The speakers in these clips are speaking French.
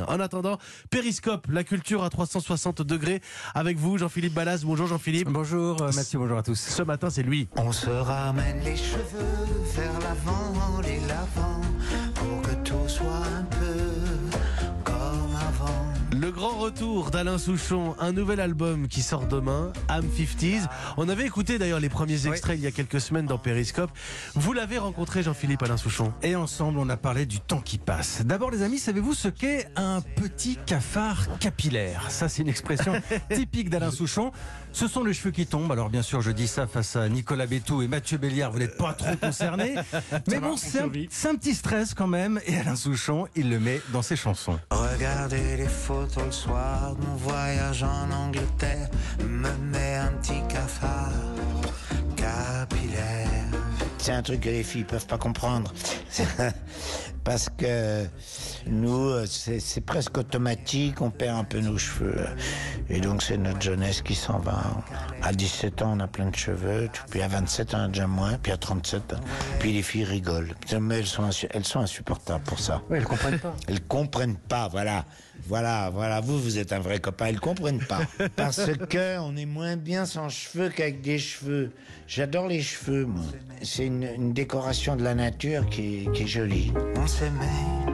rien. En attendant, Périscope, la culture à 360 degrés avec vous, Jean-Philippe Ballas. Bonjour Jean-Philippe. Bonjour Mathieu, bonjour à tous. Ce matin, c'est lui. On se ramène les cheveux vers l'avant, les lavant, pour que tout soit un peu comme avant. Le grand retour d'Alain Souchon, un nouvel album qui sort demain, I'm 50s. On avait écouté d'ailleurs les premiers extraits il y a quelques semaines dans Périscope. Vous l'avez rencontré, Jean-Philippe, Alain Souchon. Et ensemble, on a parlé du temps qui passe. D'abord les amis, savez-vous ce qu'est un petit cafard capillaire? Ça, c'est une expression typique d'Alain Souchon. Ce sont les cheveux qui tombent. Alors bien sûr, je dis ça face à Nicolas Bétou et Mathieu Béliard. Vous n'êtes pas trop concernés. Mais bon, c'est un petit stress quand même. Et Alain Souchon, il le met dans ses chansons. Regardez les photos le soir de mon voyage en Angleterre, me met un petit cafard capillaire. C'est un truc que les filles peuvent pas comprendre. Parce que nous, c'est presque automatique, on perd un peu nos cheveux. Et donc c'est notre jeunesse qui s'en va. À 17 ans, on a plein de cheveux, puis à 27, on a déjà moins, puis à 37, puis les filles rigolent. Mais elles sont insupportables pour ça. Oui, elles comprennent pas. Elles comprennent pas, voilà. Voilà, vous êtes un vrai copain, elles comprennent pas. Parce que on est moins bien sans cheveux qu'avec des cheveux. J'adore les cheveux, moi. C'est une décoration de la nature qui est jolie. On s'aimait,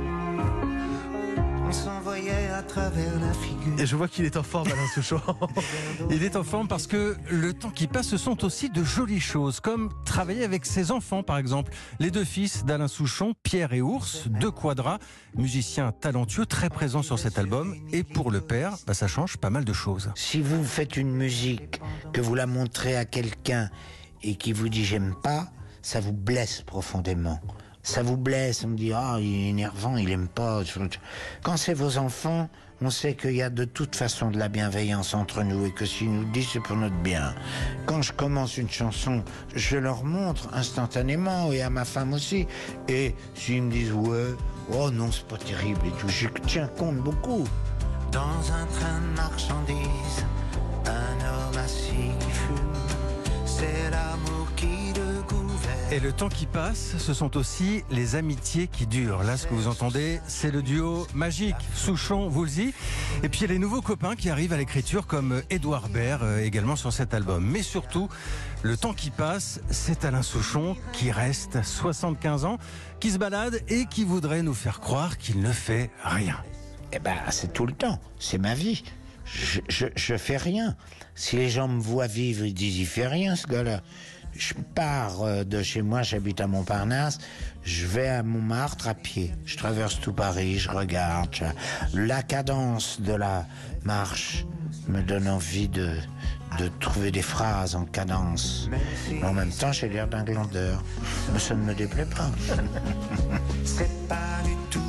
on s'envoyait à travers la figure. Et je vois qu'il est en forme, Alain Souchon. Il est en forme parce que le temps qui passe, ce sont aussi de jolies choses, comme travailler avec ses enfants, par exemple. Les deux fils d'Alain Souchon, Pierre et Ours, deux quadras, musiciens talentueux, très présents sur cet album. Et pour le père, ça change pas mal de choses. Si vous faites une musique, que vous la montrez à quelqu'un et qui vous dit j'aime pas, ça vous blesse profondément. Ça vous blesse, on me dit il est énervant, il aime pas. Quand c'est vos enfants, on sait qu'il y a de toute façon de la bienveillance entre nous et que s'ils nous disent c'est pour notre bien. Quand je commence une chanson, je leur montre instantanément et à ma femme aussi. Et s'ils me disent oh non c'est pas terrible et tout, je tiens compte beaucoup. Dans un train de marchandises, un homme assis qui fume, c'est l'amour qui le gouverne. Et le temps qui passe, ce sont aussi les amitiés qui durent. Là, ce que vous entendez, c'est le duo magique Souchon-Woolsey. Et puis, il y a les nouveaux copains qui arrivent à l'écriture, comme Édouard Baird, également sur cet album. Mais surtout, le temps qui passe, c'est Alain Souchon qui reste 75 ans, qui se balade et qui voudrait nous faire croire qu'il ne fait rien. C'est tout le temps. C'est ma vie. Je fais rien. Si les gens me voient vivre, ils disent il fait rien, ce gars-là. Je pars de chez moi, j'habite à Montparnasse, je vais à Montmartre à pied. Je traverse tout Paris, je regarde. La cadence de la marche me donne envie de trouver des phrases en cadence. Mais en même temps, j'ai l'air d'un glandeur. Mais ça ne me déplaît pas. C'est pas du tout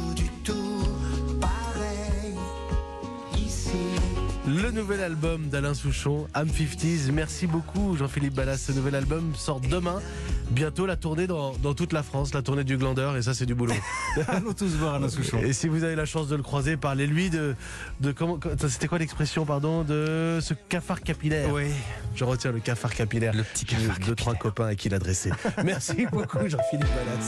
pareil ici. Le nouvel album d'Alain Souchon, I'm 50s. Merci beaucoup Jean-Philippe Ballas. Ce nouvel album sort demain. Bientôt la tournée dans toute la France, la tournée du glandeur, et ça c'est du boulot. Allons tous voir Alain Souchon. Et si vous avez la chance de le croiser, parlez-lui de comment, c'était quoi l'expression, pardon, de ce cafard capillaire. Oui. Je retiens le cafard capillaire. Le petit cafard Deux, trois copains à qui l'adresser. Merci beaucoup Jean-Philippe Ballas.